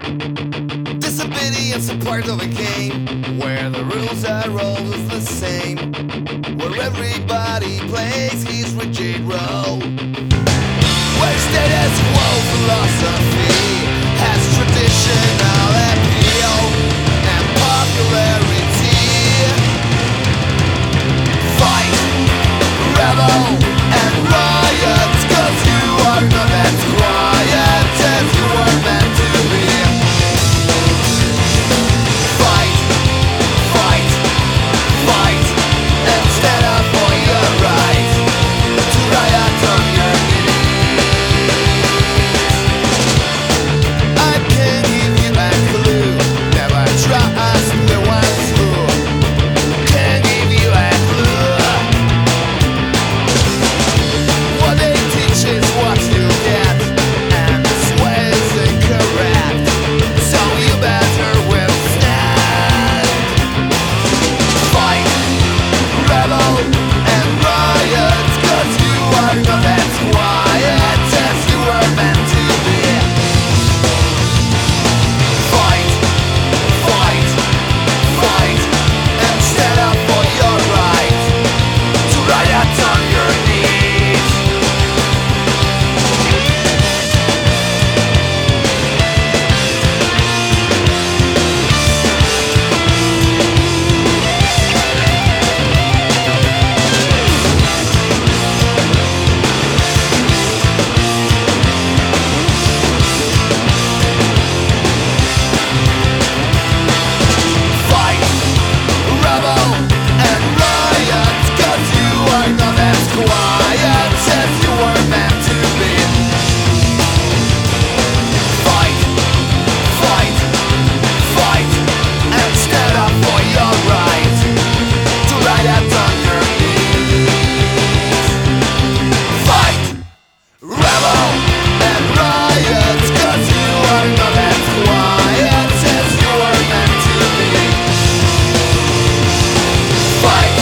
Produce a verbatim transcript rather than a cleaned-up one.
Disobedience a part of a game where the rules are always the same, where everybody plays his rigid role, where status quo philosophy has traditional appeal and popularity. Fight, rebel, and riot, 'cause you are not as quiet as you were meant to be. Fight, fight, fight, and stand up for your right to riot on your knees. I can give you a clue, never trust the ones who can give you a clue. What they teach is what you get, and this way is incorrect, so you better withstand. Fight, rebel, and riot, 'cause you are not as quiet as you were meant to be. Fight, fight, fight, and stand up for your right to riot on your knees. Fight, rebel, and riot, 'cause you are not as quiet as you were meant to be. Fight, fight, fight, and stand up for your right to riot on your knees. Fight, rebel, and riot, 'cause you are not as quiet as you were meant to be. Fight,